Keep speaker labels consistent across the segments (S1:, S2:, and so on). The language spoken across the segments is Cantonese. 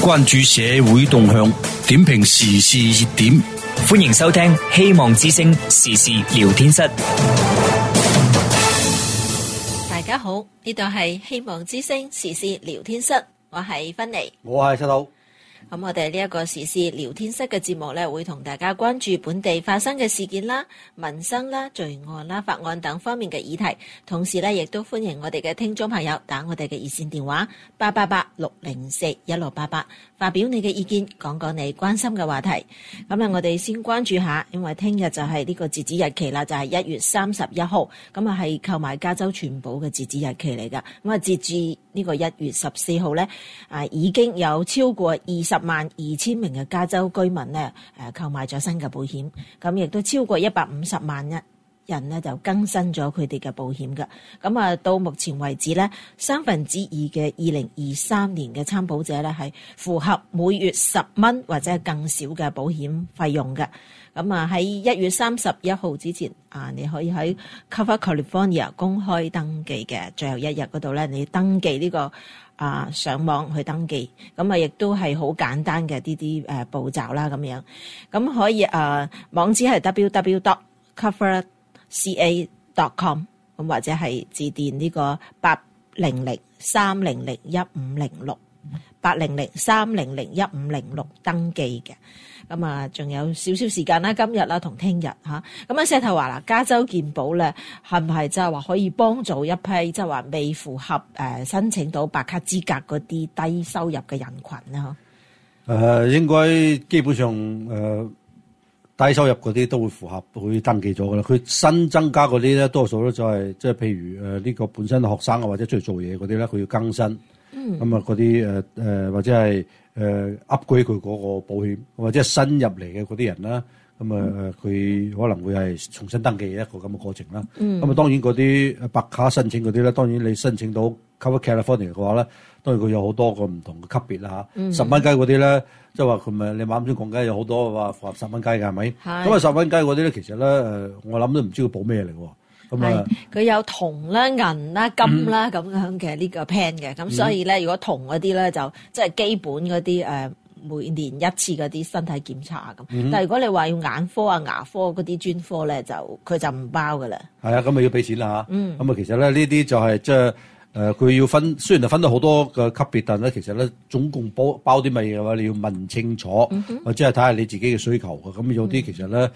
S1: 關注社會動向，點評時事熱點。
S2: 歡迎收聽希望之聲時事聊天室。
S3: 大家好，呢度係希望之聲時事聊天室，我係芬妮，
S4: 我係七佬。
S3: 咁我哋呢一個時事聊天室嘅節目咧，會同大家關注本地發生嘅事件啦、民生啦、罪案啦、法案等方面嘅議題。同時咧，亦都歡迎我哋嘅聽眾朋友打我哋嘅熱線電話888-604-1688，發表你嘅意見，講講你關心嘅話題。咁咧，我哋先關注下，因為聽日就係呢個截止日期啦，就係1月31號。咁啊，係購買加州全保嘅截止日期嚟噶。咁啊，截至呢個1月14號咧，已經有超過20.2萬名嘅加州居民咧，購買咗新嘅保險，咁亦都超過150萬人咧就更新咗佢哋嘅保險㗎。咁啊，到目前為止咧，2/3嘅2023年嘅參保者咧係符合每月$10或者係更少嘅保險費用嘅。咁啊，喺1月31號之前你可以喺 Cover California 公開登記嘅最後一日嗰度咧，你登記呢個上網去登記，咁啊亦都係好簡單嘅啲步驟啦，咁樣。咁可以網址係 www.coverca.com， 咁或者係致電呢個800-300-1506 800-300-1506登記嘅。咁啊，仲有少少時間啦，今日啦同聽日嚇。咁啊，石頭話啦，加州健保咧係唔係即係話可以幫助一批即係話未符合申請到白卡資格嗰啲低收入嘅人群咧？
S4: 應該基本上低收入嗰啲都會符合，會登記咗噶啦。佢新增加嗰啲咧，多數咧就係即係譬如呢個本身學生啊，或者出去做嘢嗰啲咧，佢要更新。咁啊，嗰啲或者係upgrade 佢嗰個保險，或者係新入嚟嘅嗰啲人啦，咁佢可能會係重新登記一個咁嘅過程啦。咁當然嗰啲白卡申請嗰啲咧，當然你申請到 Cover California 嘅話咧，當然佢有好多個唔同嘅級別啦嚇。$10雞嗰啲咧，即係話佢咪你啱先講緊有好多話符合$10雞嘅係咪？咁啊$10雞嗰啲咧，其實咧我諗都唔知佢保咩嚟喎。
S3: 係佢有銅啦、銀啦、金啦咁樣嘅呢個 plan 嘅，咁所以咧，如果銅嗰啲咧就即係基本嗰啲每年一次嗰啲身體檢查咁。但係如果你話要眼科啊、牙科嗰啲專科咧，就佢就唔包噶啦。係啊，咁咪要俾錢啦嚇。咁啊，其實咧呢啲就係即係佢要分，雖然就分到好多嘅級別，但係咧其實咧總共包啲乜嘢嘅話，你要問清楚，或者係睇下你自己嘅需求嘅。咁有啲其實咧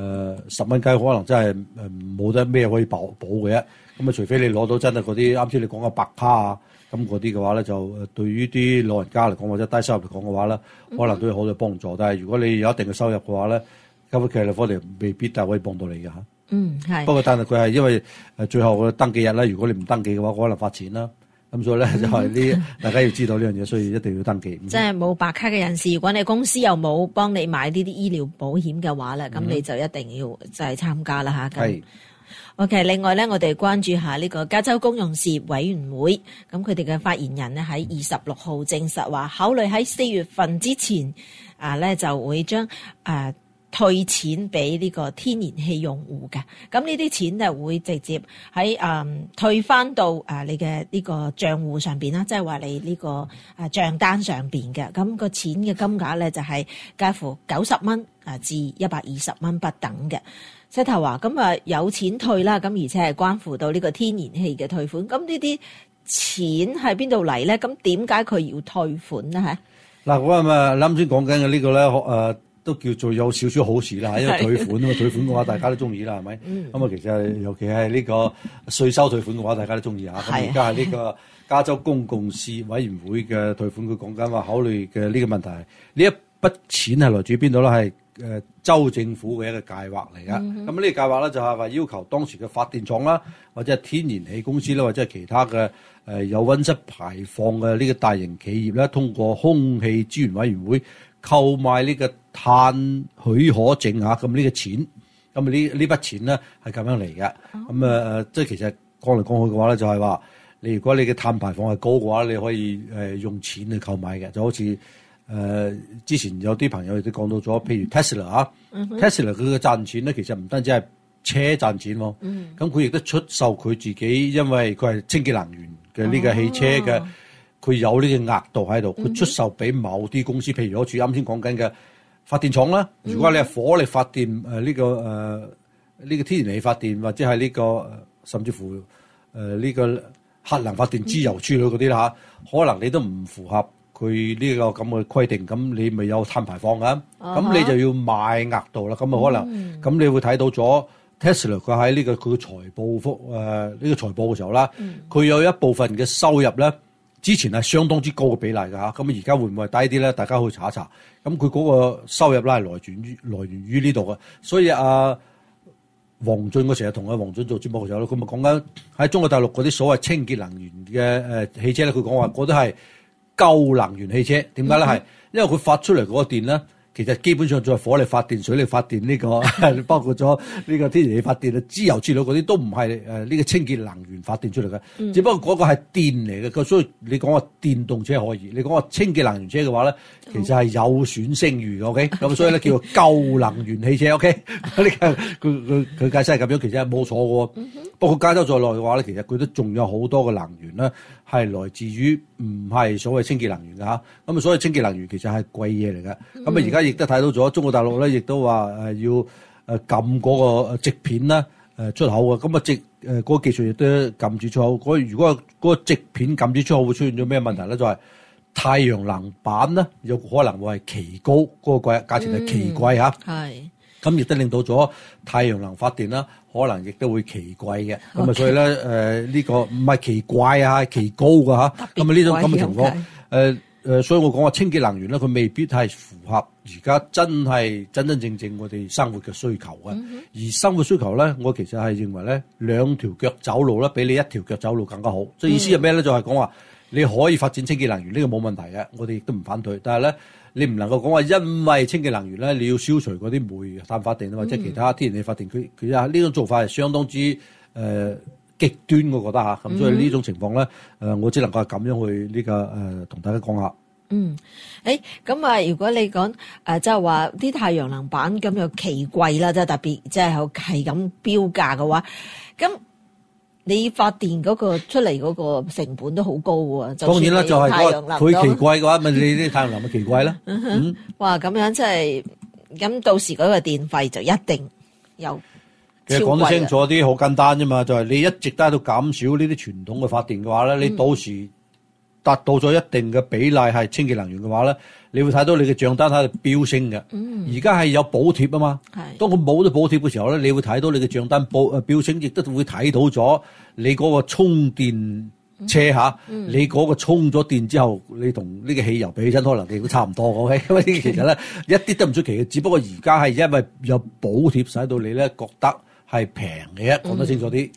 S3: $10雞可能真係冇得咩可以保嘅啫。咁啊，除非你攞到真係嗰啲啱先你講嘅白卡啊，咁嗰啲嘅話咧，就對於啲老人家嚟講或者低收入嚟講嘅話咧，可能都有好多幫助。但係如果你有一定嘅收入嘅話咧，Cover California未必就可以幫到你嘅嚇。係。不過但係佢係因為最後嘅登記日咧，如果你唔登記嘅話，可能罰錢啦。咁所以咧就係呢，大家要知道呢樣嘢，所以一定要登記。即係冇白卡嘅人士，如果你公司又冇幫你買呢啲醫療保險嘅話咧，咁你就一定要就係參加啦嚇。係。OK， 另外咧，我哋關注下呢個加州公用事業委員會，咁佢哋嘅發言人咧喺26號證實話，考慮喺4月份之前咧就會將退錢俾呢個天然氣用戶嘅，咁呢啲錢就會直接喺退翻到你嘅呢個賬戶上邊啦，即係話你呢個賬單上邊嘅，咁個錢嘅金額咧就係介乎$90至$120不等嘅。石頭話咁有錢退啦，咁而且係關乎到呢個天然氣嘅退款，咁呢啲錢喺邊度嚟咧？咁點解佢要退款咧？嚇嗱，
S4: 我啱先講緊嘅呢個咧，都叫做有少少好事啦，因為退款啊嘛，退款嘅話大家都中意啦，係咪？咁其實尤其係呢個稅收退款嘅話，大家都中意嚇。咁而家係呢個加州公共事業委員會嘅退款，佢講緊話考慮嘅呢個問題，呢一筆錢係來自邊度咧？係州政府嘅一個計劃嚟噶。咁呢個計劃咧就係話要求當時嘅發電廠啦，或者係天然氣公司啦，或者係其他嘅有溫室排放嘅呢個大型企業咧，通過空氣資源委員會購買呢個碳許可證嚇，咁呢個錢，咁呢筆錢咧係咁樣嚟嘅。咁即係其實講嚟講去嘅話咧，就係話你如果你嘅碳排放係高嘅話，你可以用錢去購買嘅，就好似之前有啲朋友亦都講到咗，譬如 Tesla 啊，Tesla 佢嘅賺錢咧，其實唔單止係車賺錢喎，咁佢亦都出售佢自己，因為佢係清潔能源嘅呢個汽車佢有呢個額度喺度，佢出售俾某啲公司，譬如好似啱先講緊嘅發電廠啦。如果你係火力發電呢個天然氣發電或者係呢個甚至乎呢個核能發電、資油處理嗰啲啦嚇，可能你都唔符合佢呢個咁嘅規定，咁你咪有碳排放㗎，咁你就要買額度啦。咁啊可能咁你會睇到咗 Tesla 佢喺呢個佢嘅財報呢個財報嘅時候啦，佢有一部分嘅收入咧，之前係相當之高嘅比例㗎嚇，咁而家會唔會低啲咧？大家可以查一查。咁佢嗰個收入咧係來源於呢度嘅，所以黃俊我成日同黃俊做節目嘅時候咧，佢咪講緊喺中國大陸嗰啲所謂清潔能源嘅汽車咧，佢講話嗰啲係舊能源汽車，點解咧？係因為佢發出嚟嗰個電咧，其實基本上就係火力發電、水力發電呢個，包括咗呢個天然氣發電啊、資油之類嗰啲都唔係呢個清潔能源發電出嚟嘅，只不過嗰個係電嚟嘅。所以你講話電動車可以，你講話清潔能源車嘅話咧，其實係有損聲譽嘅。OK，咁所以咧叫做舊能源汽車。OK，佢解釋係咁樣，其實係冇錯嘅。不過加州在內嘅話咧，其實佢都仲有好多嘅能源咧係來自於唔係所謂清潔能源嘅嚇。咁啊，所謂清潔能源其實係貴嘢嚟嘅。咁啊，而家亦都睇到咗中國大陸咧，亦都話要禁嗰個矽片啦出口嘅。咁啊嗰個技術亦都禁止出口。如果嗰個矽片禁止出口，會出現咗咩問題咧？就係太陽能板咧有可能會係奇高，嗰個價錢係奇貴嚇。係。咁亦都令到咗太陽能發電啦，可能亦都會奇貴嘅。咁啊，所以咧呢個唔係奇怪啊，係奇高㗎嚇。咁啊呢種咁嘅情況，所以我講話清潔能源咧，佢未必係符合而家真正我哋生活嘅需求嘅。而生活需求咧，我其實係認為咧，兩條腳走路咧，比你一條腳走路更加好。即係意思係咩咧？就係講話你可以發展清潔能源，呢個冇問題嘅，我哋亦都唔反對。但係咧，你唔能夠講話因為清潔能源咧，你要消除嗰啲煤炭發電或者其他天然氣發電，佢呢種做法係相當之極端，我覺得嚇。咁所以呢種情況咧，我只能夠係咁樣去呢個同大家講下。
S3: 咁啊，如果你講即係話啲太陽能板咁又奇貴啦，即係特別即係係咁標價嘅話，咁你發電嗰個出嚟嗰個成本都好高喎。
S4: 當然啦，就係佢奇貴嘅話，咪你啲太陽能咪奇貴啦。
S3: 哇，咁樣即係咁，到時嗰個電費就一定有。
S4: 其實講得清楚啲，好簡單啫嘛，就係你一直都喺度減少呢啲傳統嘅發電嘅話咧，你到時達到咗一定嘅比例係清潔能源嘅話咧，你會睇到你嘅帳單喺度飆升嘅。而家係有補貼啊嘛，當佢冇咗補貼嘅時候咧，你會睇到你嘅帳單飆升，亦都會睇到咗你嗰個充電車嚇，你嗰個充咗電之後，你同呢個汽油比起身，可能亦都差唔多。OK，因為其實咧一啲都唔出奇嘅，只不過而家係因為有補貼使到你咧覺得係平嘅，講得清楚啲。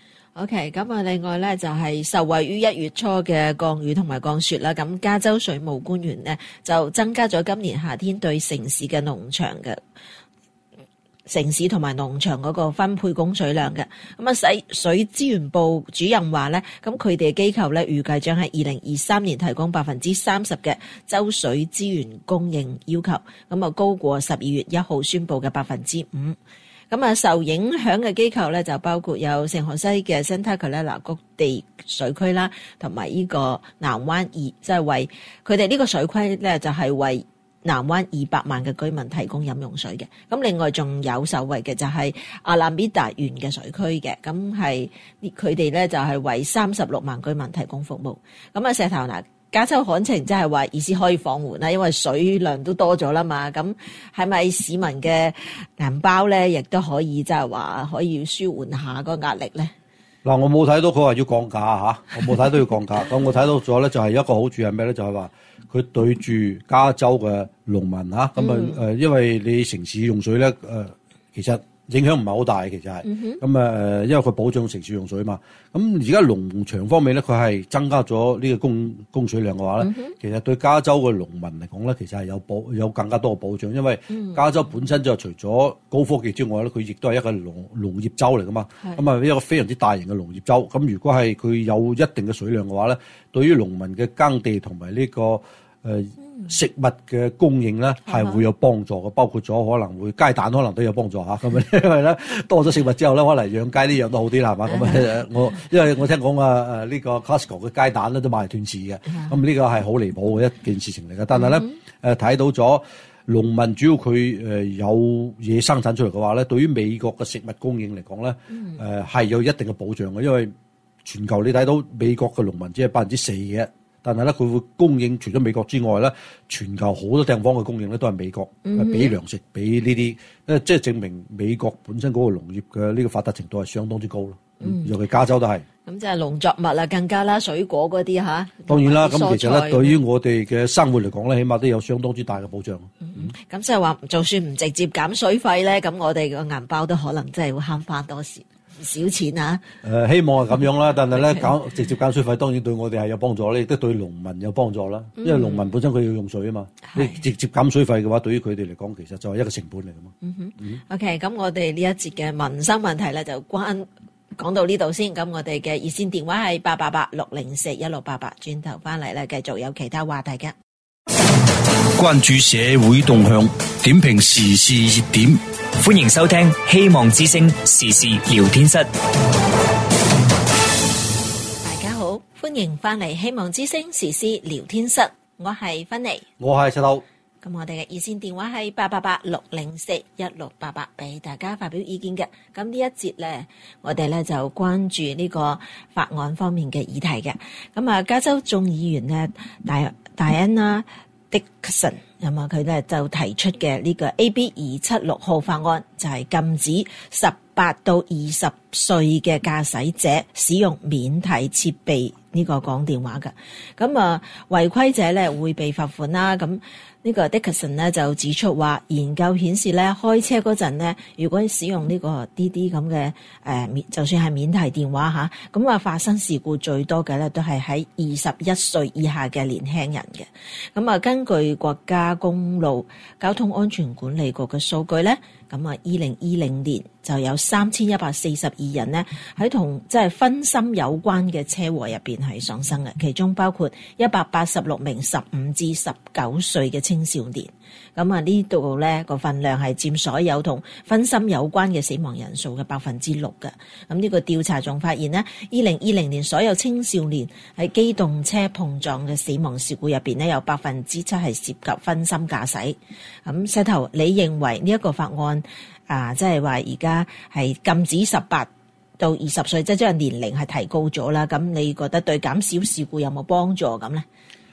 S3: OK， 咁啊，另外咧就係受惠於1月初嘅降雨同埋降雪啦，咁加州水務官員呢就增加咗今年夏天對城市同埋農場嗰個分配供水量嘅。咁啊，水資源部主任話咧，咁佢哋嘅機構咧預計將喺2023年提供30%嘅州水資源供應要求，咁啊高過12月1號宣布嘅5%。咁啊，受影響嘅機構咧就包括有聖荷西嘅 Santa Clara 谷地水區啦，同埋呢個南灣即係為佢哋呢個水區咧就係為南灣200萬嘅居民提供飲用水嘅。咁另外仲有受惠嘅就係阿拉米達縣嘅水區嘅，咁係佢哋咧就係為36萬居民提供服務。咁啊，石頭嗱。加州旱情即係話意思可以放緩啦，因為水量都多咗啦嘛。咁係咪市民嘅銀包咧，亦都可以即係話可以舒緩下個壓力咧？
S4: 嗱，我冇睇到佢話要降價嚇，我冇睇到要降價。咁我睇到咗咧，就係一個好處係咩咧？就係話佢對住加州嘅農民嚇，咁因為你城市用水咧其實影響唔係好大，其實係咁因為佢保障城市用水嘛。咁而家農場方面咧，佢係增加咗呢個供水量嘅話咧，其實對加州嘅農民嚟講咧，其實係有更加多嘅保障，因為加州本身就除咗高科技之外咧，佢亦都係一個農業州嚟噶嘛。咁啊，一個非常之大型嘅農業州。咁如果係佢有一定嘅水量嘅話咧，對於農民嘅耕地同埋呢個食物嘅供應咧係會有幫助嘅，包括咗可能會雞蛋可能都有幫助嚇，咁啊因為咧多咗食物之後咧，可能養雞呢樣都好啲啦，係嘛？咁啊因為我聽講呢個 Costco 嘅雞蛋咧都賣斷市嘅，咁呢個係好離譜嘅一件事情嚟嘅。但係咧睇到咗農民主要佢有嘢生產出嚟嘅話咧，對於美國嘅食物供應嚟講咧，係有一定嘅保障嘅，因為全球你睇到美國嘅農民只係4%嘅。但係咧，佢會供應除咗美國之外咧，全球好多地方嘅供應咧都係美國俾糧食俾呢啲，即係證明美國本身嗰個農業嘅呢個發達程度係相當之高咯。尤其加州都係。咁
S3: 即係農作物啦，更加啦，水果嗰啲嚇。
S4: 當然啦，咁其實咧，對於我哋嘅生活嚟講咧，起碼都有相當之大嘅保障。
S3: 咁即係話，就算唔直接減水費咧，咁我哋個銀包都可能真係會慳翻多時。唔少錢啊！
S4: 希望係咁樣啦，但係咧直接減水費當然對我哋係有幫助咧，亦都對農民有幫助啦。因為農民本身佢要用水啊嘛，你直接減水費嘅話，對於佢哋嚟講其實就係一個成本嚟噶嘛。
S3: OK， 咁我哋呢一節嘅民生問題咧就講到呢度先。咁我哋嘅熱線電話係888-604-1688，轉頭翻嚟咧繼續有其他話題嘅。
S1: 關注社會動向，點評時事熱點。
S2: 歡迎收聽希望之聲時事聊天室。
S3: 大家好，歡迎翻嚟希望之聲時事聊天室，我係芬妮，
S4: 我係石頭。
S3: 咁我哋嘅熱線電話係888-604-1688，俾大家發表意見嘅。咁呢一節咧，我哋咧就關注呢個法案方面嘅議題嘅。咁啊，加州眾議員咧Diana Dixon， 咁啊，佢咧就提出嘅呢個 AB 276號法案，就係禁止18到20歲嘅駕駛者使用免提設備呢個講電話嘅。咁啊，違規者咧會被罰款啦。咁呢個 Dixon 咧就指出話，研究顯示咧開車嗰陣咧，如果使用呢個啲咁嘅就算係免提電話嚇，咁啊發生事故最多嘅咧都係喺21歲以下嘅年輕人嘅。咁啊，根據國家公路交通安全管理局嘅數據咧，咁啊2020年就有3142人呢喺同即係分心有關嘅車禍入邊係喪生嘅，其中包括186名15至19歲嘅青少年。咁啊呢度咧個份量係佔所有同分心有關嘅死亡人數嘅6%嘅。咁呢個調查仲發現呢，2020年所有青少年喺機動車碰撞嘅死亡事故入邊呢，有7%係涉及分心駕駛。咁石頭，你認為呢一個法案即係話而家係禁止18到20歲，即係將年齡係提高咗啦。咁你覺得對減少事故有冇幫助咁咧？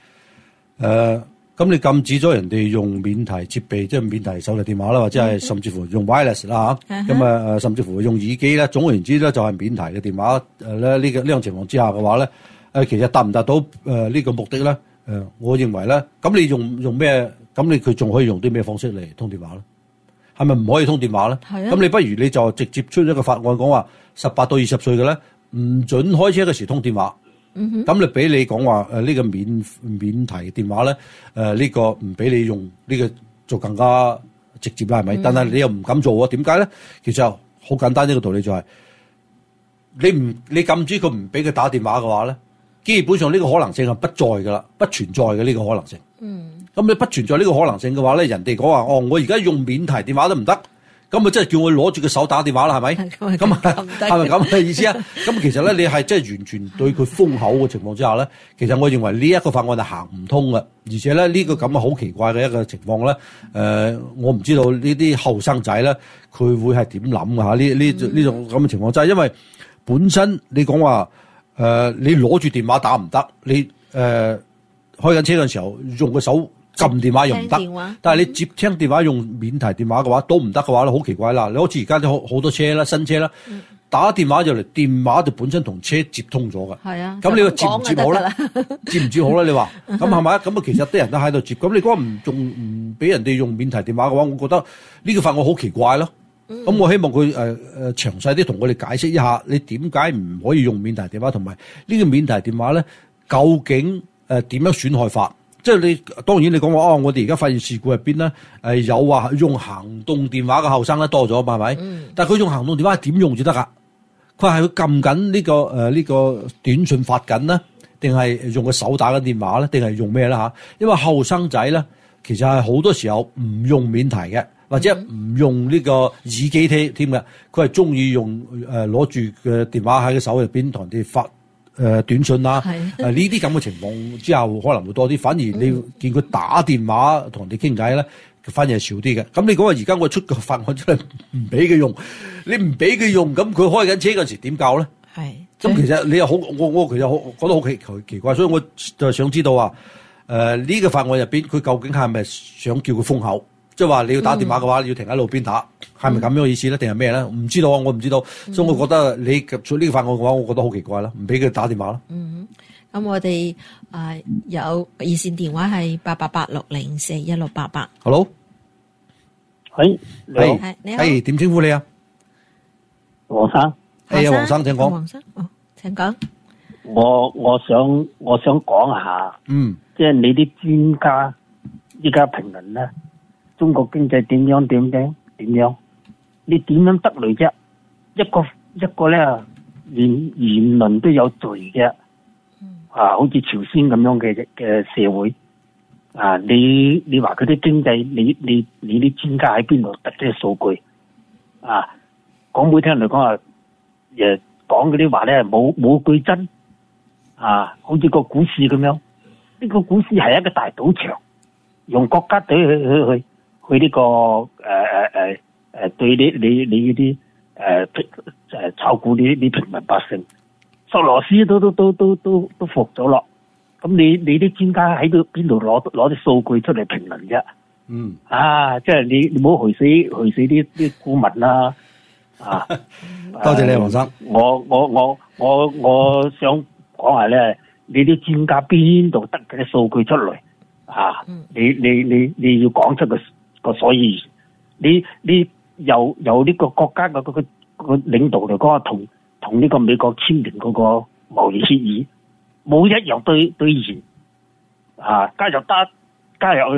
S4: 咁你禁止咗人哋用免提設備，即係免提手提電話啦，或者係甚至乎用 wireless 啦嚇，咁甚至乎用耳機咧，總而言之咧就係免提嘅電話咧呢種情況之下嘅話咧，其實達唔達到呢個目的咧？我認為咧，咁你用咩？咁佢仲可以用啲咩方式嚟通電話咧？係咪唔可以通電話咧？咁你不如你就直接出一個法案講話18到20歲嘅咧，唔准開車嘅時通電話。咁你俾你講話呢個免提電話咧，呢個唔俾你用呢個就更加直接啦，係咪？但係你又唔敢做啊？點解咧？其實好簡單，一個道理就係你禁止佢唔俾佢打電話嘅話咧，基本上呢個可能性係不在噶啦，不存在嘅呢個可能性。咁你不存在呢個可能性嘅話咧，人哋講話我而家用免提電話都唔得，咁咪真係叫我攞住個手打電話啦，係咪？咁係咪咁嘅意思啊？咁其實咧，你係真係完全對佢封口嘅情況之下咧，其實我認為呢一個法案係行唔通嘅，而且咧呢個咁嘅好奇怪嘅一個情況咧，我唔知道呢啲後生仔咧佢會係點諗㗎嚇？呢種咁嘅情況就係因為本身你講話你攞住電話打唔得，你開緊車嘅時候用個手撳電話又唔得，但係你接聽電話用免提電話嘅話都唔得嘅話咧，好奇怪啦！你好似而家啲好多車啦，新車啦，打電話就嚟，電話就本身同車接通咗㗎。係啊，咁你話接唔接好咧？接唔接好咧？你話咁係咪？咁啊，其實啲人都喺度接。咁你如果唔俾人哋用免提電話嘅話，我覺得呢個法案好奇怪咯。咁我希望佢詳細啲同我哋解釋一下，你點解唔可以用免提電話，同埋呢個免提電話咧，究竟點樣損害法？即係你當然你講話我哋而家發現事故入邊咧，有話用行動電話嘅後生咧多咗，係咪？但係佢用行動電話係點用至得㗎？佢係佢撳緊呢個短信發緊啦， 定係用個手打嘅電話咧，定係用咩啦嚇？因為後生仔咧，其實係好多時候唔用免提嘅，或者唔用呢個耳機添嘅，佢係中意用攞住嘅電話喺個手入邊同人哋發短信啦。呢啲咁嘅情況之後可能會多啲，反而你見佢打電話同人哋傾偈咧，反而係少啲嘅。咁你講話而家我出個法案出嚟唔俾佢用，你唔俾佢用，咁佢開緊車嗰陣時點教咧？係。咁其實你又好，我其實覺得好奇怪，所以我就想知道話，呢個法案入邊佢究竟係咪想叫佢封口？即係話你要打電話嘅話，你要停喺路邊打，係咪咁樣嘅意思咧？定係咩咧？唔知道啊，我唔知道，所以我覺得你做呢個法案嘅話，我覺得好奇怪啦，唔俾佢打電話啦。
S3: 咁我哋有熱線電話係888-604-1688。
S4: Hello，
S5: 係你好，
S3: 你好，
S4: 點稱呼你啊？
S5: 黃生，
S4: 係啊，黃生，請講。
S3: 黃生，請講。
S5: 我想講下，即係你啲專家依家評論咧，中國經濟點樣？你點樣得嚟啫？一個咧，連言論都有罪嘅，好似朝鮮咁樣嘅社會，你話佢啲經濟，你啲專家喺邊度得啲數據？講俾聽嚟講話，講嗰啲話咧冇據真，好似個股市咁樣，呢個股市係一個大賭場，用國家隊去呢個對你嗰啲炒股啲平民百姓，索羅斯都服咗咯。咁你啲專家喺邊度攞啲數據出嚟評論啫？即係你唔好害死啲股民啦。
S4: 多謝你，黃生。
S5: 我想講下咧，你啲專家邊度得嗰啲數據出嚟？你要講出個所以，你由呢個國家個領導嚟講，同呢個美國簽訂嗰個貿易協議，冇一樣兌現。加入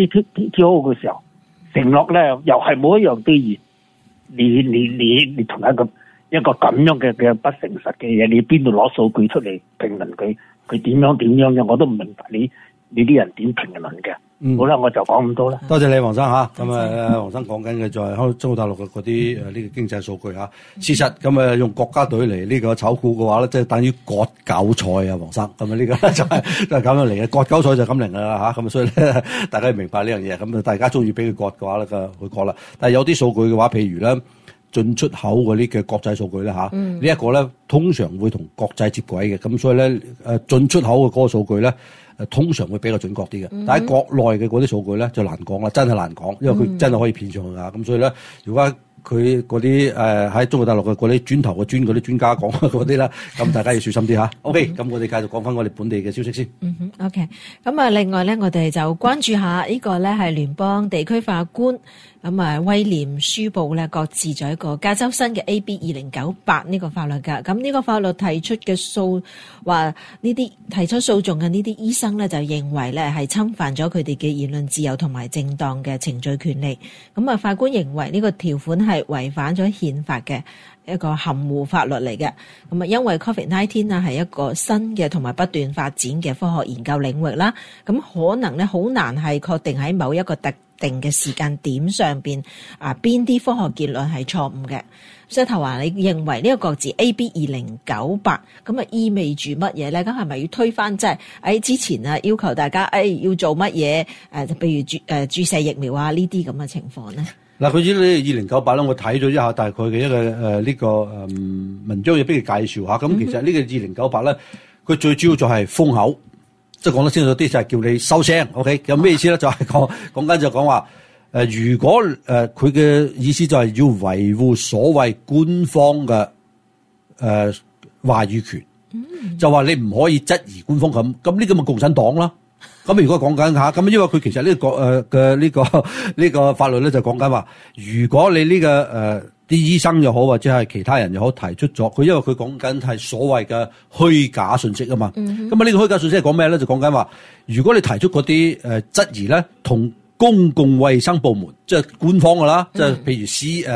S5: WTO 嘅時候，承諾咧又係冇一樣兌現。你同一個咁樣嘅不誠實嘅嘢，你邊度攞數據出嚟評論佢點樣嘅？我都唔明白你啲人點評論嘅。好啦，我就講咁多啦。
S4: 多謝你，黃生嚇。咁黃生講緊嘅就係中國大陸嘅嗰啲呢個經濟數據嚇。事實咁用國家隊嚟呢個炒股嘅話咧，即係等於割韭菜啊，黃生。咁呢個就係咁樣嚟嘅，割韭菜就咁嚟㗎啦嚇。咁所以咧，大家要明白呢樣嘢。咁大家中意俾佢割嘅話咧，佢割啦。但係有啲數據嘅話，譬如咧，進出口嗰啲嘅國際數據咧嚇，呢一個咧通常會同國際接軌嘅。咁所以咧進出口嘅嗰個數據咧，通常會比較準確啲嘅，但喺國內嘅嗰啲數據咧就難講啦，真係難講，因為佢真係可以騙上去㗎。咁所以咧，如果佢嗰啲喺中國大陸嘅嗰啲磚頭嘅磚嗰啲專家講嗰啲啦，咁大家要小心啲嚇。OK，咁我哋繼續講翻我哋本地嘅消息先。
S3: OK， 咁另外咧，我哋就關注下呢個咧係聯邦地區法官威廉書報咧，擱置咗一個加州新嘅 AB 2098呢個法律㗎。咁呢個法律提出嘅話呢啲提出訴訟嘅呢啲醫生咧，就認為咧係侵犯咗佢哋嘅言論自由同埋正當嘅程序權利。咁法官認為呢個條款係違反咗憲法嘅一個含糊法律嚟嘅。咁因為 COVID-19 係一個新嘅同埋不斷發展嘅科學研究領域啦，咁可能咧好難係確定喺某一個特定嘅時間點上邊邊啲科學結論係錯誤嘅。所以頭話你認為呢個擱置 AB 2098咁意味住乜嘢咧？咁係咪要推翻即係喺之前要求大家要做乜嘢？就譬如注射疫苗呢啲咁嘅情況咧？
S4: 嗱，佢呢2098咧，我睇咗一下大概嘅一個呢個文章，要俾佢介紹下。咁其實呢個2098咧，佢最主要就係封口，即係講得清楚啲就係叫你收聲。OK， 有咩意思咧？就係講緊就講話如果佢嘅意思就係要維護所謂官方嘅話語權，就話你唔可以質疑官方咁呢個咪共產黨啦。咁如果講緊下，咁因為佢其實呢個嘅呢個法律咧就講緊話，如果你呢個啲醫生又好或者係其他人又好提出咗，佢因為佢講緊係所謂嘅虛假信息啊嘛。咁呢個虛假信息係講咩咧？就講緊話，如果你提出嗰啲質疑咧，同公共衛生部門即係官方噶啦，即係譬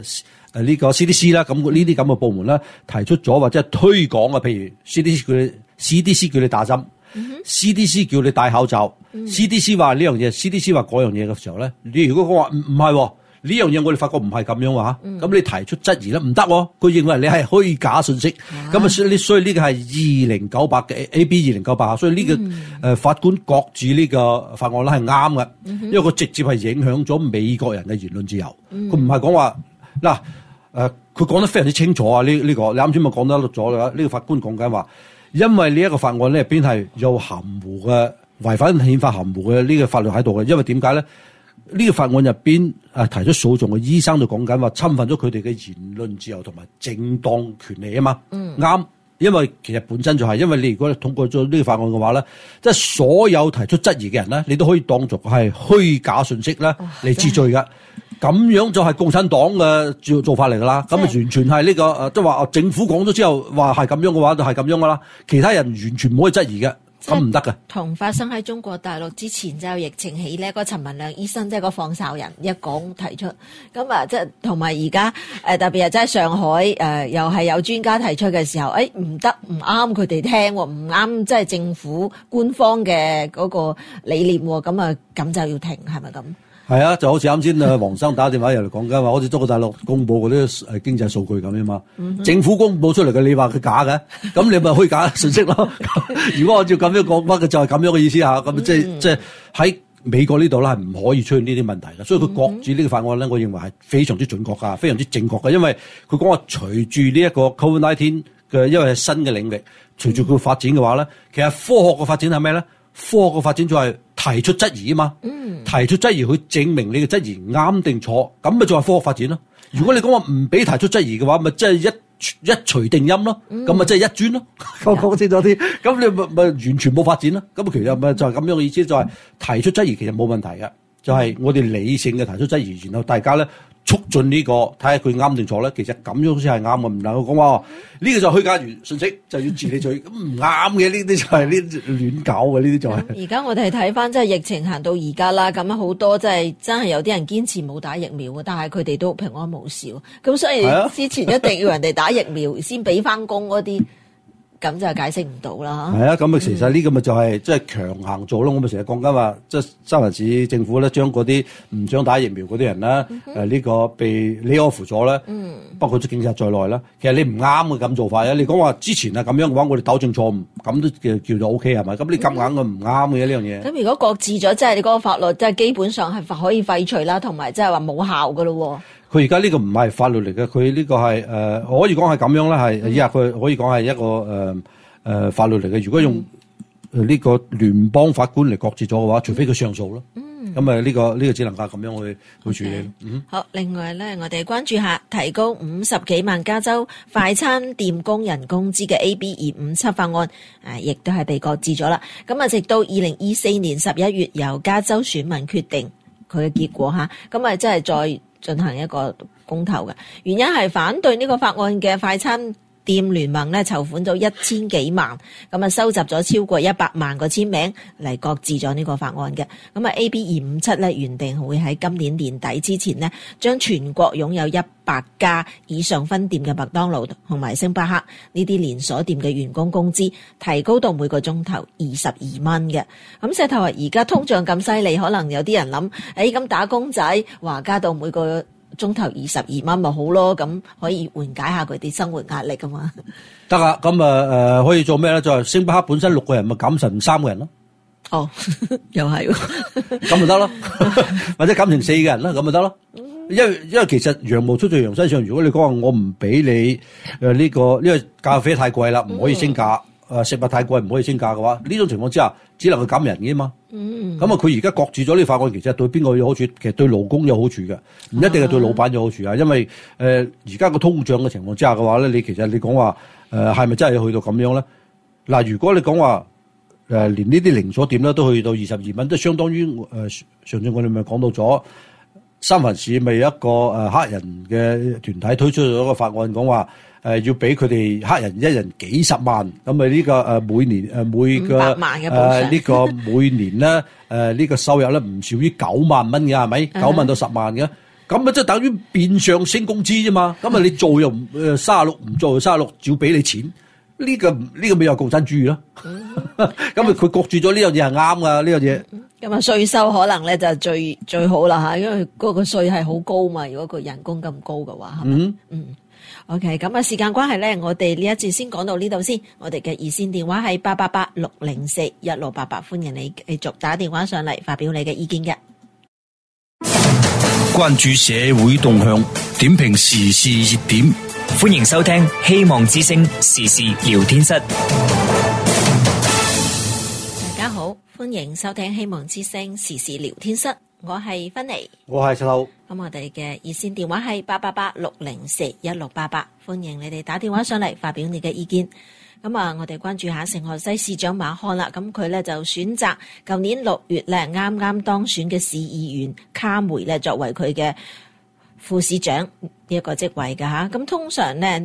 S4: 如呢個 CDC 啦，咁呢啲咁嘅部門咧提出咗或者係推廣啊，譬如 CDC 佢 CDC 叫你打針，CDC 叫你戴口罩，CDC 話呢樣嘢，CDC 話嗰樣嘢嘅時候咧，你如果講話唔係喎。呢樣嘢我哋發覺唔係咁樣話，咁你提出質疑咧唔得喎，佢認為你係虛假信息，咁啊所以呢個係2098嘅 AB 2098，所以呢個法官擱置呢個法案咧係啱嘅，因為佢直接係影響咗美國人嘅言論自由，佢唔係講話嗱佢講得非常之清楚啊！呢個你啱先咪講得咗啦，呢個法官講緊話，因為呢一個法案咧入邊係有含糊嘅違反憲法含糊嘅呢個法律喺度嘅，因為點解咧？呢個法案入邊提出訴訟嘅醫生就講緊話侵犯咗佢哋嘅言論自由同埋正當權利啊嘛，啱，因為其實本身就係因為你如果通過咗呢個法案嘅話咧，即係所有提出質疑嘅人咧，你都可以當作係虛假信息咧嚟治罪㗎，咁樣就係共產黨嘅做法嚟㗎啦，咁啊完全係呢個即係話政府講咗之後話係咁樣嘅話就係咁樣㗎啦，其他人完全唔可以質疑嘅。咁唔得㗎，
S3: 同發生喺中國大陸之前就有疫情起呢個陳文亮醫生即係個放哨人一講提出，咁啊即係同埋而家特別係即係上海又係有專家提出嘅時候，唔得唔啱佢哋聽，唔啱即係政府官方嘅嗰個理念，咁就要停，係咪咁？
S4: 係啊，就好似啱先黃生打電話入嚟講緊話，好似中國大陸公佈嗰啲經濟數據咁啊嘛，政府公佈出嚟嘅，你話佢假嘅，咁你咪虛假信息咯。如果按照咁樣講法嘅，就係咁樣嘅意思嚇。咁即係喺美國呢度咧係唔可以出現呢啲問題嘅，所以佢擱置呢個法案咧，我認為係非常之準確㗎，非常之正確㗎，因為佢講話隨住呢一個 COVID-19 嘅，因為係新嘅領域，隨住佢發展嘅話咧，其實科學嘅發展係咩咧？科學嘅發展就係提出質疑啊嘛，提出質疑去證明你嘅質疑啱定錯，咁咪就係科學發展咯。如果你講話唔俾提出質疑嘅話，咪即係一錘定音咯，咁咪即係一磚咯。講清楚啲，咁你咪完全冇發展咯。咁其實咪就係咁樣嘅意思，就係提出質疑其實冇問題嘅，就係我哋理性嘅提出質疑，然後大家咧促進呢個睇下佢啱定錯咧。其實咁樣先係啱嘅，唔能夠講話呢個就虛假信息就要治你罪，咁唔啱嘅，呢啲就係呢亂搞嘅，呢啲就係。而
S3: 家我哋睇翻即係疫情行到而家啦，咁好多即係真係有啲人堅持冇打疫苗嘅，但係佢哋都平安無事。咁所以之前一定要人哋打疫苗先俾翻工嗰啲。咁就解釋唔到啦。
S4: 係啊，咁啊，其實呢個咪就係即係強行做咯。我咪成日講緊話，即係三藩市政府咧，將嗰啲唔想打疫苗嗰啲人咧，呢個被lay off咗咧，包括咗警察在內啦。其實你唔啱嘅咁做法啊！你講話之前係咁樣嘅話，我哋糾正錯誤，咁都叫做 OK 係咪？咁你咁硬嘅唔啱嘅呢樣嘢。
S3: 咁如果擱置咗，即係你嗰個法律，即係基本上係可以廢除啦，同埋即係話冇效㗎咯。
S4: 佢而家呢個唔係法律嚟嘅，佢呢個係可以講係咁樣啦，係依家佢可以講係一個法律嚟嘅。如果用呢個聯邦法官嚟擱置咗嘅話，除非佢上訴咯。咁呢個只能夠咁樣去處理。
S3: 好，另外咧，我哋關注下提高50幾萬加州快餐店工人工資嘅 AB 257法案，亦都係被擱置咗啦。咁直到2024年11月由加州選民決定佢嘅結果嚇，咁即係再進行一個公投嘅原因係反對呢個法案嘅快餐店聯盟咧籌款咗1000幾萬，咁收集咗超過100萬個簽名嚟擱置咗呢個法案嘅。咁AB 257咧原定會喺今年年底之前呢，將全國擁有100家以上分店嘅麥當勞同埋星巴克呢啲連鎖店嘅員工工資提高到每個鐘頭22蚊嘅。咁石頭話而家通脹咁犀利，可能有啲人諗，咁打工仔話加到每個鐘頭22蚊咪好咯，咁可以緩解下佢哋生活壓力噶嘛。
S4: 得啊，咁可以做咩咧？就係星巴克本身6個人咪減成3個人咯。
S3: 哦，又係
S4: 咁咪得咯，或者減成4個人啦，咁咪得咯。因為其實羊毛出在羊身上，如果你講話我唔俾你呢個，因為咖啡太貴啦，唔可以升價。食物太貴唔可以升價嘅話，呢種情況之下只能夠減人嘅嘛。咁佢而家擱置咗呢個法案，其實對邊個有好處？其實對勞工有好處嘅，唔一定係對老闆有好處啊。因為而家個通脹嘅情況之下嘅話咧，你其實你講話係咪真係要去到咁樣咧？嗱，如果你講話連呢啲連鎖店咧都去到22蚊，即係相當於上次我哋咪講到咗三藩市咪有一個黑人嘅團體推出咗一個法案，講話要俾佢哋黑人一人幾十萬，咁呢個每年每個
S3: 500萬嘅補償
S4: 呢個每年咧呢個收入咧唔少於9萬蚊嘅，係咪？9萬到10萬嘅，咁即係等於變相升工資啫嘛。咁你做又36，唔做又36，照俾你錢。 呢個咪有共產主義咯。咁佢焗住咗呢樣嘢係啱噶，呢樣嘢。
S3: 咁啊，稅收可能咧就最好啦嚇，因為嗰個稅係好高嘛。如果個人工咁高嘅話，係咪？OK， 咁啊，時間關係咧，我哋呢一節先講到呢度先。我哋嘅熱線電話係888-604-1688，歡迎你繼續打電話上嚟發表你嘅意見嘅。
S1: 關注社會動向，點評時事熱點，
S2: 歡迎收聽希望之聲時事聊天室。
S3: 大家好，歡迎收聽希望之聲時事聊天室。我係芬妮，
S4: 我係石頭。
S3: 咁我哋嘅熱線電話係888-604-1688，歡迎你哋打電話上嚟發表你嘅意見。咁啊，我哋關注下聖荷西市長馬漢啦。咁佢咧就選擇舊年6月咧啱啱當選嘅市議員卡梅咧作為佢嘅副市長呢一個職位㗎吓。咁通常咧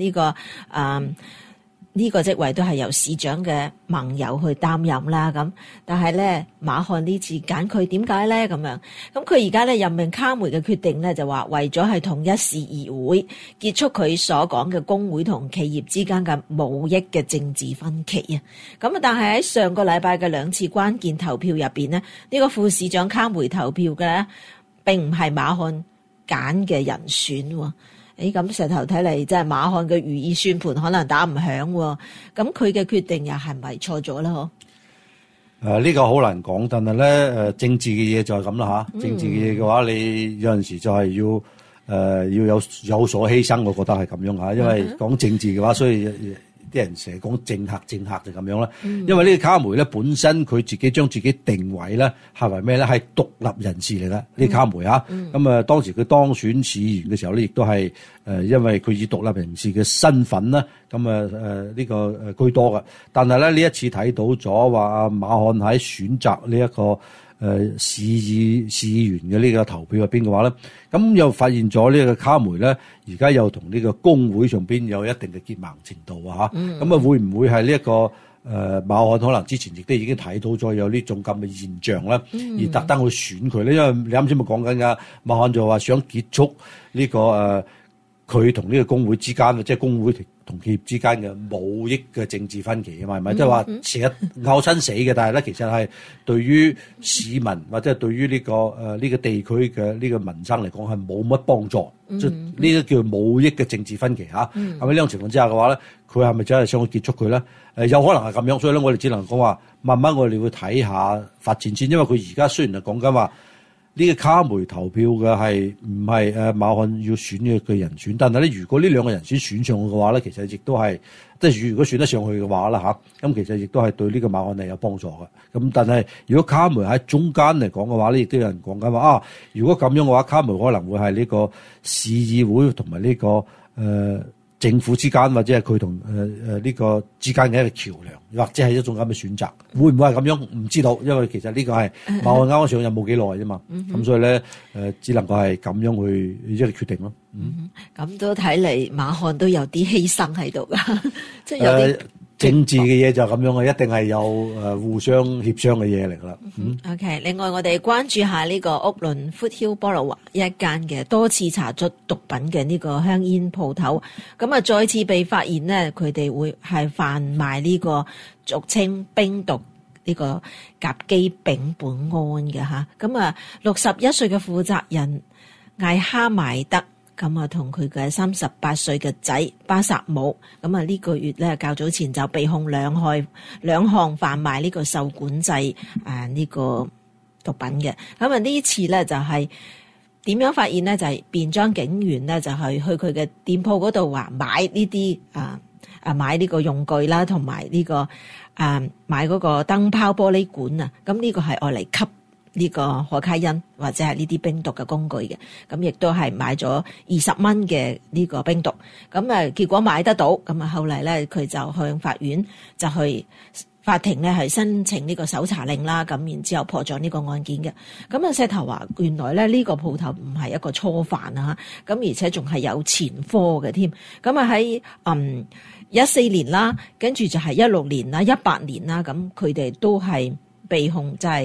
S3: 呢個職位都係由市長嘅盟友去擔任啦，咁但係咧馬漢呢次揀佢，點解咧咁樣？咁佢而家咧任命卡梅嘅決定咧就話為咗係統一市議會，結束佢所講嘅工會同企業之間嘅無益嘅政治分歧啊！咁啊，但係喺上個禮拜嘅2次關鍵投票入邊呢，呢個副市長卡梅投票嘅咧並唔係馬漢揀嘅人選喎。咁石頭睇嚟，即係馬漢嘅如意算盤可能打唔響喎。咁佢嘅決定又係咪錯咗啦？
S4: 呢個好難講，但係咧政治嘅嘢就係咁啦嚇。政治嘅嘢嘅話，你有陣時就係要有所犧牲，我覺得係咁樣嚇。因為講政治嘅話，所以啲人成日講政客就咁樣啦。因為呢個卡梅咧本身佢自己將自己定位咧係為咩咧？係獨立人士嚟啦，呢個卡梅嚇。咁啊當時佢當選市議員嘅時候咧，亦都係因為佢以獨立人士嘅身份啦，咁呢個居多嘅。但係咧呢一次睇到咗話馬漢喺選擇呢一個市議員嘅呢個投票入邊嘅話咧，咁又發現咗呢個卡梅咧，而家又同呢個工會上邊有一定嘅結盟程度啊嚇。咁會唔會係呢一個馬漢可能之前亦都已經睇到咗有呢種咁嘅現象咧，而特登去選佢咧？因為你啱先咪講緊㗎，馬漢就話想結束呢個佢同呢個工會之間，即係工會同企業之間嘅無益嘅政治分歧啊嘛，係咪？即係話成日拗親死嘅，但係咧其實係對於市民或者係對於呢個地區嘅呢個民生嚟講係冇乜幫助，即係呢個叫無益嘅政治分歧嚇。係咪呢種情況之下嘅話咧，佢係咪真係想去結束佢咧？有可能係咁樣，所以咧我哋只能講話慢慢我哋會睇下發展先，因為佢而家雖然係講緊話。呢個卡梅投票嘅係唔係馬漢要選嘅人選，但係咧如果呢兩個人選上去嘅話咧，其實亦都係即係如果選得上去嘅話啦嚇，咁其實亦都係對呢個馬漢係有幫助嘅。咁但係如果卡梅喺中間嚟講嘅話咧，亦都有人講緊話如果咁樣嘅話，卡梅可能會係呢個市議會同埋呢個政府之間，或者係佢同呢個之間嘅一個橋梁，或者係一種咁嘅選擇，會唔會係咁樣？唔知道，因為其實呢個係馬漢啱啱上任冇幾耐啫嘛，咁所以咧只能夠係咁樣去一個決定咯。
S3: 咁都睇嚟馬漢都有啲犧牲喺度噶，即係有啲。
S4: 政治嘅嘢就咁樣嘅，一定係有互相協商嘅嘢嚟噶啦。
S3: OK， 另外我哋關注下呢個屋崙 Foothill Borough 一間嘅多次查出毒品嘅呢個香煙鋪頭，咁啊再次被發現呢，佢哋會係販賣呢個俗稱冰毒呢個甲基丙苯胺嘅嚇。咁啊61歲嘅負責人艾哈邁德。咁啊，同佢嘅38歲嘅仔巴薩姆，咁啊呢個月咧較早前就被控兩項販賣呢個受管制呢個毒品嘅。咁啊呢次咧就係點樣發現咧？就係便裝警員咧就係去佢嘅店鋪嗰度話買呢啲買呢個用具啦，同埋呢個買嗰個燈泡玻璃管啊。咁呢個係愛嚟吸呢個可卡因或者係呢啲冰毒嘅工具嘅，咁亦都係買咗20蚊嘅呢個冰毒，咁結果買得到，咁後嚟咧佢就向法院就去法庭咧係申請呢個搜查令啦，咁然之後破咗呢個案件嘅。咁石頭話原來咧呢個鋪頭唔係一個初犯啊，咁而且仲係有前科嘅添。咁喺14年啦，跟住就係16年啦、18年啦，咁佢哋都係被控就係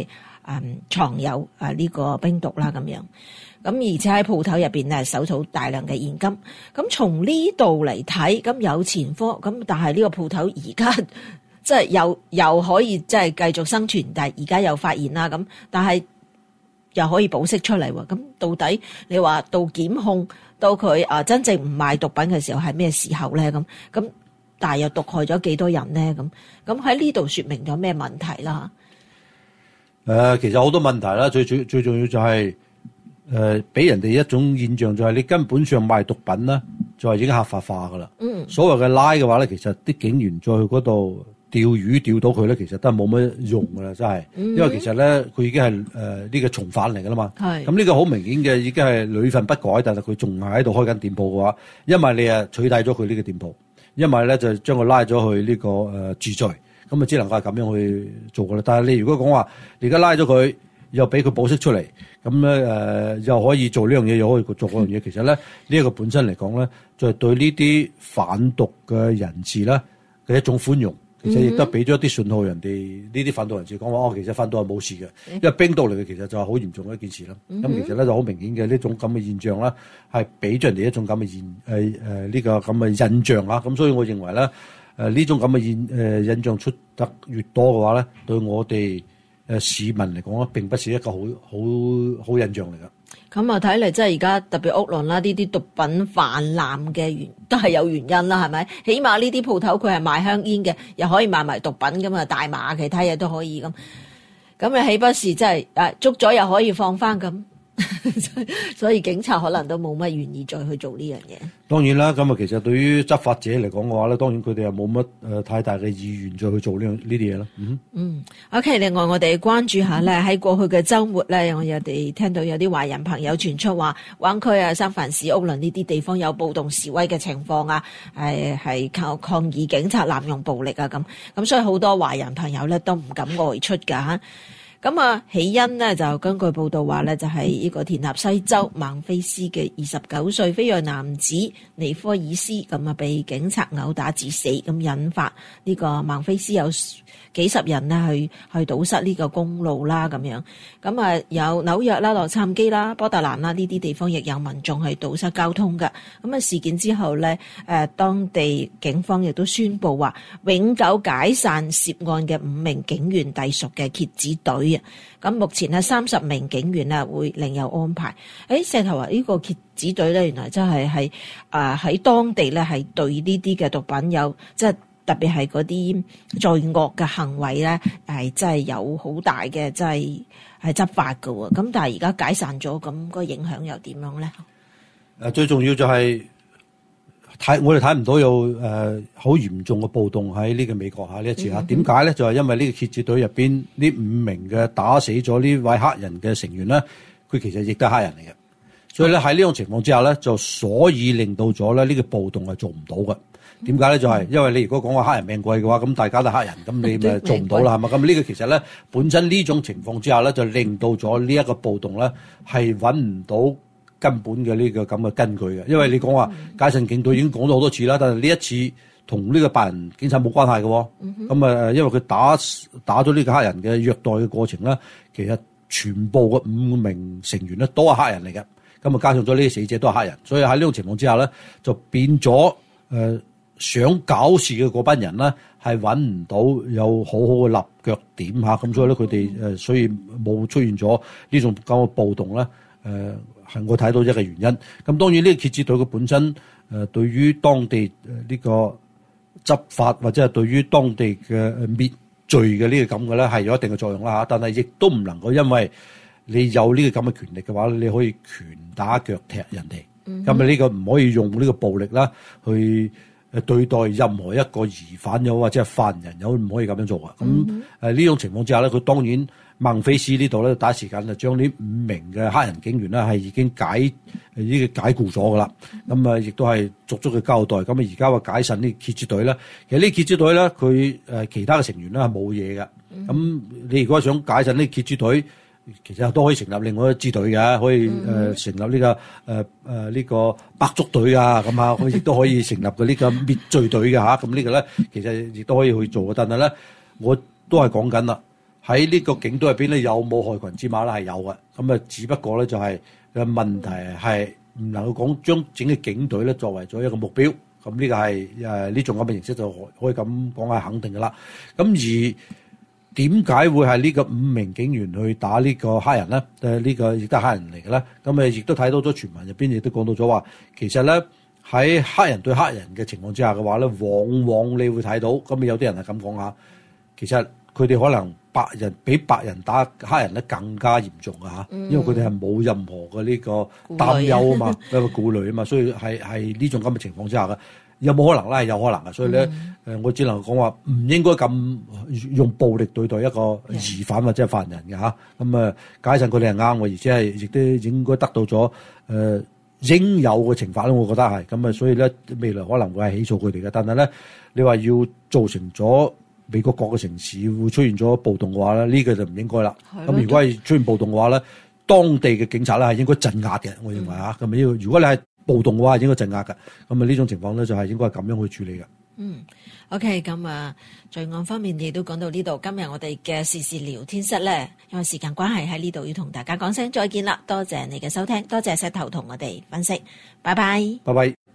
S3: 藏有呢個冰毒啦咁樣。咁而且喺鋪頭入邊咧搜到大量嘅現金。咁從呢度嚟睇，咁有前科，咁但係呢個鋪頭而家即係又可以即係繼續生存，但係而家又發現啦咁，但係又可以保釋出嚟喎。咁到底你話到檢控到佢真正唔賣毒品嘅時候係咩時候咧？咁但係又毒害咗幾多人咧？咁喺呢度說明咗咩問題啦？
S4: 其實好多問題啦，最重要就係俾人哋一種現象，就係你根本上賣毒品啦，就係已經合法化噶啦。所謂嘅拉嘅話咧，其實啲警員再去嗰度釣魚釣到佢咧，其實都係冇乜用噶啦，真係。因為其實咧，佢已經係呢個從犯嚟噶啦嘛。咁呢個好明顯嘅，已經係屢訓不改，但係佢仲係喺度開緊店鋪嘅話，因為你取締咗佢呢個店鋪，因為咧就將佢拉咗去呢個治罪，咁啊只能夠係咁樣去做噶啦。但係你如果講話，你而家拉咗佢，又俾佢保釋出嚟，咁咧又可以做呢樣嘢，又可以做嗰樣嘢。其實咧呢一個本身嚟講咧，就係對呢啲販毒嘅人士咧嘅一種寬容。其實亦都俾咗一啲信號，人哋呢啲販毒人士講話，其實販毒係冇事嘅，因為冰毒嚟嘅，其實就係好嚴重嘅一件事啦。咁其實咧就好明顯嘅呢種咁嘅現象啦，係俾咗人哋一種咁嘅呢個咁嘅印象啊。咁所以我認為咧呢種咁嘅印象出得越多嘅話咧，對我哋市民嚟講咧，並不是一個好印象嚟㗎。
S3: 咁啊，睇嚟即係而家特別屋崙啦，呢啲毒品氾濫嘅都係有原因啦，係咪？起碼呢啲鋪頭佢係賣香煙嘅，又可以賣埋毒品咁啊，大麻其他嘢都可以咁。咁你豈不是即係捉咗又可以放翻咁？所以警察可能都冇乜願意再去做呢樣嘢。
S4: 當然啦，咁啊，其實對於執法者嚟講嘅話咧，當然佢哋又冇乜太大嘅意願再去做呢啲嘢啦。
S3: OK， 另外我哋關注下咧，喺過去嘅週末咧，我哋聽到有啲華人朋友傳出話，灣區啊、三藩市、屋崙呢啲地方有暴動示威嘅情況啊，係抗議警察濫用暴力啊咁，所以好多華人朋友咧都唔敢外出㗎。咁啊，起因呢，就根據報道話咧，就係呢個田納西州孟菲斯嘅29歲非裔男子尼科爾斯咁啊，被警察毆打致死，咁引發呢個孟菲斯有幾十人呢去堵塞呢個公路啦咁樣。咁啊，有紐約啦、洛杉磯啦、波特蘭啦呢啲地方亦有民眾去堵塞交通㗎。咁啊，事件之後咧，當地警方亦都宣布話永久解散涉案嘅5名警員隸屬嘅蠍子隊。咁目前咧30名警員啊會另有安排。石頭話呢個蠍子隊咧，原來真係喺當地咧係對呢啲嘅毒品有即係特別係嗰啲罪惡嘅行為咧係真係有好大嘅即係執法㗎喎。咁但係而家解散咗，咁個影響又點樣咧？
S4: 最重要就係我哋睇唔到有好嚴重嘅暴動喺呢個美國呢一次點解咧？就係因為呢個蠍子隊入邊呢5名嘅打死咗呢位黑人嘅成員咧，佢其實亦都係黑人嚟嘅，所以咧喺呢種情況之下咧，就所以令到咗咧呢個暴動係做唔到嘅。點解咧？就係因為你如果講話黑人命貴嘅話，咁大家都黑人，咁你咪做唔到啦，係嘛？咁呢個其實咧本身呢種情況之下咧，就令到咗呢一個暴動咧係揾唔到根本嘅呢個咁嘅根據嘅。因為你講話解散警隊已經講咗好多次啦，但係呢一次同呢個白人警察冇關係嘅。咁因為佢打咗呢個黑人嘅虐待嘅過程咧，其實全部嘅5名成員咧都係黑人嚟嘅。咁啊加上咗呢啲死者都係黑人，所以喺呢種情況之下咧，就變咗想搞事嘅嗰班人咧係揾唔到有好好嘅立腳點嚇，咁所以咧佢哋所以冇出現咗呢種咁嘅暴動咧。係我睇到一個原因。咁當然呢個蠍子隊嘅本身對於當地呢個執法或者係對於當地嘅滅罪嘅呢個咁嘅咧係有一定嘅作用啦嚇。但係亦都唔能夠因為你有呢個咁嘅權力嘅話，你可以拳打腳踢人哋。咁呢個唔可以用呢個暴力啦去對待任何一個疑犯又或者係犯人又唔可以咁樣做啊。咁呢種情況之下咧，佢當然孟菲斯呢度咧第一時間就將呢5名嘅黑人警員咧係已經解僱咗噶啦。咁亦都係逐足嘅交代。咁而家話解散呢蠍子隊咧，其實呢蠍子隊咧佢其他嘅成員咧係冇嘢嘅。咁你如果想解散呢蠍子隊，其實都可以成立另外一支隊嘅，可以成立呢個白足隊啊，咁啊，佢亦都可以成立嘅呢個滅罪隊嘅嚇。咁呢個咧其實亦都可以去做嘅。但係咧，我都係講緊啦， 喺呢個警隊入邊咧有冇害群之馬咧係有嘅，咁啊只不過咧就係嘅問題係唔能夠講將整個警隊咧作為咗一個目標，咁呢個係呢種咁嘅形式就可以咁講係肯定嘅啦。咁而點解會係呢個5名警員去打呢個黑人咧？呢個亦都係黑人嚟嘅咧。咁亦都睇到咗傳聞入邊亦都講到咗話，其實咧喺黑人對黑人嘅情況之下嘅話咧，往往你會睇到，咁有啲人係咁講下，其實佢哋可能白人比白人打黑人咧更加嚴重嘅嚇，因為佢哋係冇任何嘅呢個擔憂啊嘛，一個顧慮啊嘛，所以係呢種咁嘅情況之下嘅。有冇可能咧？係有可能嘅，所以咧，我只能講話唔應該咁用暴力對待一個疑犯或者係犯人嘅嚇。咁解釋佢哋係啱嘅，而且係亦都應該得到咗應有嘅懲罰咧。我覺得係咁所以咧未來可能會係起訴佢哋嘅。但係咧，你話要造成咗美國各個城市會出現咗暴動嘅話咧，呢個就唔應該啦。咁如果係出現暴動嘅話咧，當地嘅警察咧係應該鎮壓嘅。我認為嚇咁如果你係暴動嘅話應該鎮壓嘅，咁呢種情況咧就係應該係咁樣去處理嘅。
S3: OK， 咁罪案方面亦都講到呢度。今日我哋嘅時事聊天室咧，因為時間關係喺呢度要同大家講聲再見啦。多謝你嘅收聽，多謝石頭同我哋分析，拜拜。
S4: 拜拜。